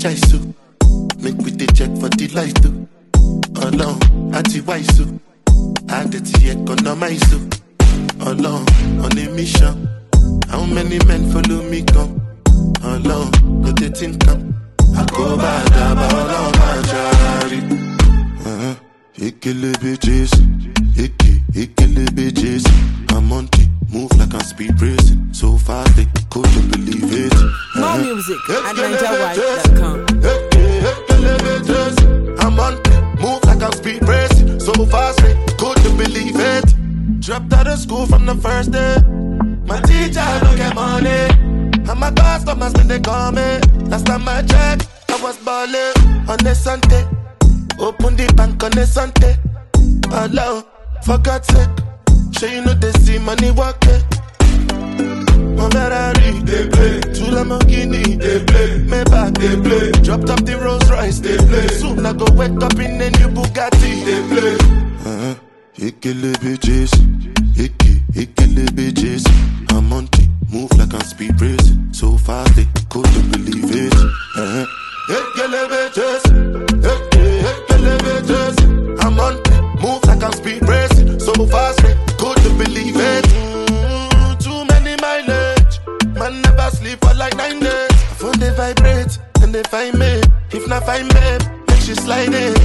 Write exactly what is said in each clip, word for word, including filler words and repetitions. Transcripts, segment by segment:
chaisu. Make we the check for the light too. Alone, anti-waisu. Add it to economize. Alone, on a mission. How many men follow me come? Alone, no they think come. I go bad about all my charity. Uh-huh. Ikele bitches, Iki, Ikele bitches. I'm on it, move like I'm speed racing. So fast they couldn't believe it. Uh-huh. More music at ninja white dot com. Ikele bitches. I'm on it, move like I'm speed racing. So fast they couldn't believe it. Dropped out of school from the first day. My teacher don't get money. And my customers when they call me. Last time I checked, I was balling on the Sunday. Open the bank on the Sunday. Alone, for God's sake. Sure you know they see money working. My Ferrari, they play. Two Lamborghini, they play. Maybach, they play. Dropped up the Rolls Royce, they play. Soon I go wake up in a new Bugatti, they play. Uh-huh. Ikele bitches, Iki, Ikele bitches. I'm on it, move like I'm speed racing. So fast they couldn't believe it. Uh-huh. Ikele bitches, Iki, Ikele bitches. I'm on it, move like I'm speed racing. So fast they couldn't believe it. Mm, too many mileage, man never sleep for like nine days. Phone they vibrate, and they find me. If not find me, make she slide it.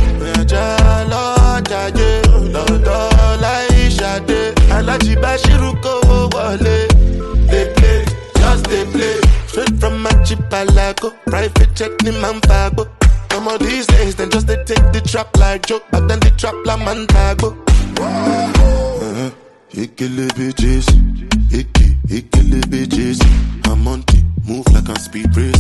Alaji Bashiruko Wale. They play, just they play. Straight from Machipalago. Private jet ni Mamfago. Some of these days, then just they take the trap like joke. But then they trap la Mantago. Uh-huh. Ikele bitches. Iki, Ikele bitches. I'm on it, move like I'm speed race.